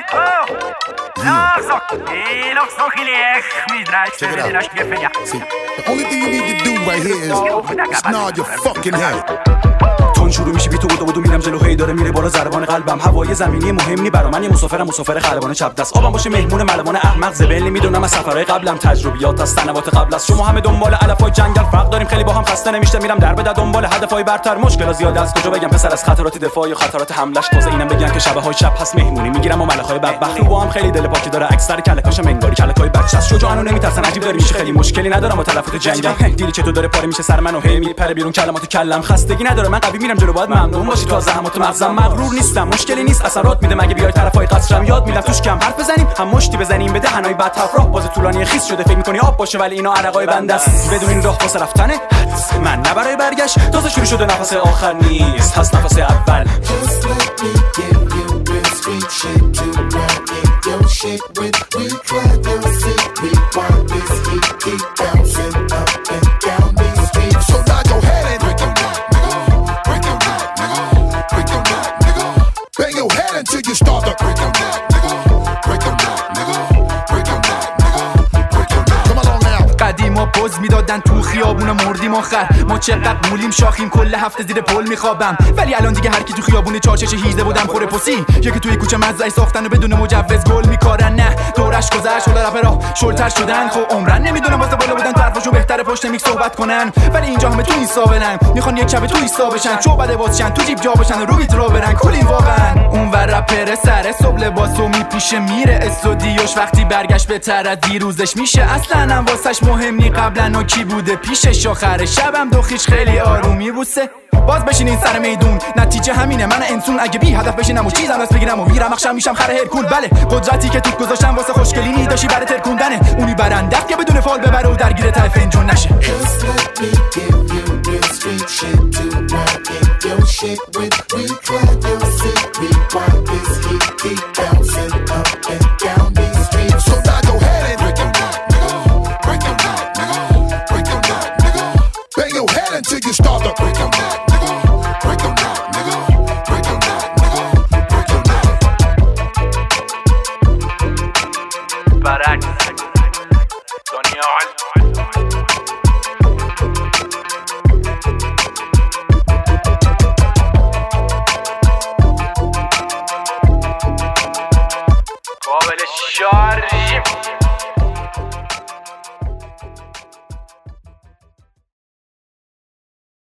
See, the only thing you need to do right here is nod your fucking head. تون شروع میشه بی تو بودو میرم جلو هی داره میره بالا ضربان قلبم هوای زمینی مهم نی برا من یه مسافر خلبان چپ دست آبم باشه مهمون ملوان احمق زبل نمیدونم از سفرهای قبلم تجربیات از سنوات قبل از شما همه دنبال علفای جنگل فرق داریم خیلی با هم خسته نمیشه میرم در به در دنبال هدفای برتر مشکل زیاده از کجا بگم پسر از خطرات دفاع یا خطرات حملش تازه اینم بگن که شبه های شب هست مهمونی میگیرم و ملخای بدبخت با هم خیلی دل پاکی داره اکثر کلکاش منگاری کلکای بچه‌ست شجاعانو نمیترسن عجیب داره میشه خیلی مشکلی ندارم با تلفات جنگم دیلی چطور داره پاره میشه سر منو هی میپره بیرون کلمات کلم خستگی نداره من قوی میرم جلو باید ممنون باشی تو از زحمات مغزم مغرور نیستم مشکلی نیست اثرات میده مگه بیای طرفای قصرم یاد میدم توش کم حرف بزنیم هم مشتی بزنیم به دهنای بد راه باز طولانی خیس شده فکر میکنی آب باشه ولی اینا عرقای بنده است بدون این راه واسه رفتنه من نه برای برگشت تازه شروع شده نفس آخر نیست هست نفس اول until you start to break your neck, nigga. Break your neck, nigga. Break your neck, nigga. Break your neck. Come along now. قدیما پوز میدادن تو خیابون مردیم آخر ما چقدر مولیم شاخیم کل هفته زیر پل میخوابم ولی الان دیگه هر کی تو خیابون چارچش هیزه بودم خوره پسی یکی توی کوچه مزرعه ساختن و بدون مجوز گل میکارن نه دورش گذشت شده رپرها شلتر شدن خب عمرن نمیدونم واسه بالا بودن تو حرفاشون بهتره پشت میک صحبت کنن ولی اینجا همه تو ایسا برن میخوان یک شب تو ایسا بشن چو بده بازشن تو جیب جا بشن رو میترو برن کلین واقعا اون ور رپر سر صبح لباسو میپیشه میره استودیوش وقتی برگشت بهتر از دیروزش میشه اصلا هم واسش مهم نی قبلا و کی بوده پیشش آخر شبم دوخیش خیلی آرومی بوسه باز بشینین سر میدون نتیجه همینه من انسون اگه بی هدف بشینم و چیزم دست بگیرم و میرم اخشم میشم خر هرکول بله قدرتی که توت گذاشتم واسه خوشگلی نیداشی برای ترکوندنه اونی برنده که بدون فال ببره و درگیر ته فنجون نشه Shit with we try your shit, we want this heat keep bouncing up and down.